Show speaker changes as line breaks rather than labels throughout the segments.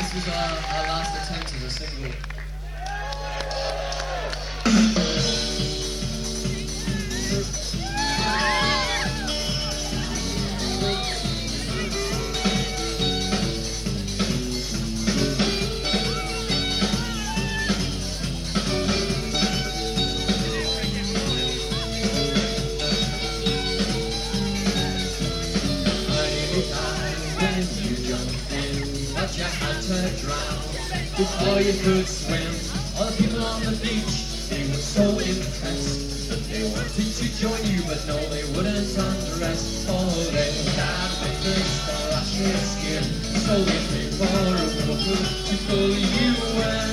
This was our last attempt as a single. You had to drown before you could swim. All the people on the beach, they were so impressed that they wanted to join you, but no, they wouldn't undress. Oh, they had with their splashy skin, so if they were a woman to pull you in.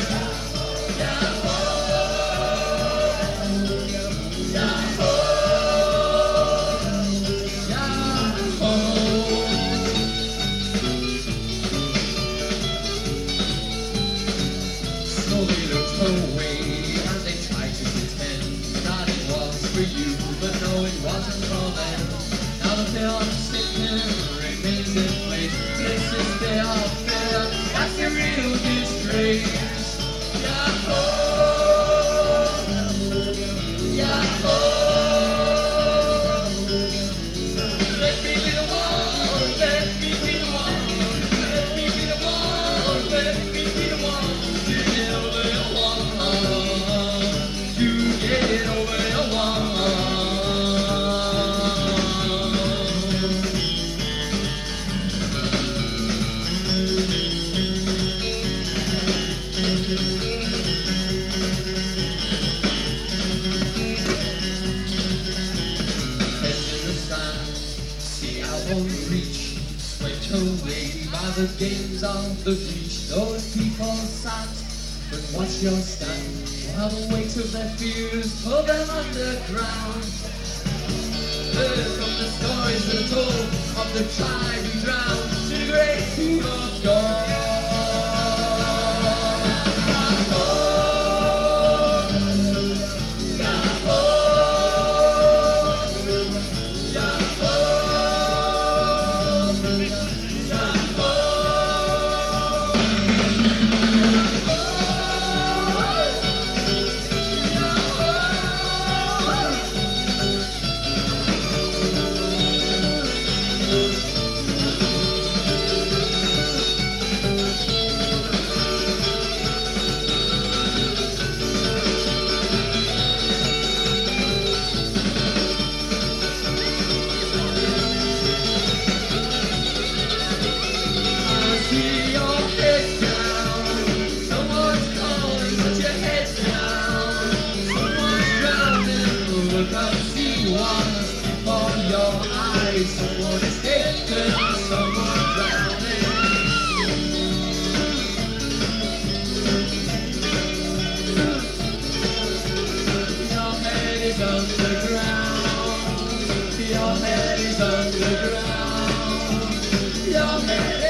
Slowly looked away and they tried to pretend that it was for you, but no, it wasn't for them. Now that they are sitting remains in place, places they are filled, that's the real disgrace. Let me be the one, let me be the one, let me be the one, let me be the one. Reach, swept away by the games of the beach. Those people sat and watched your stand, while the weight of their fears pulled them underground. Heard from the stories that are told of the tribe who drowned to the great pool of gold. Someone is taken, someone drowning. Your head is underground. Your head is underground. Your head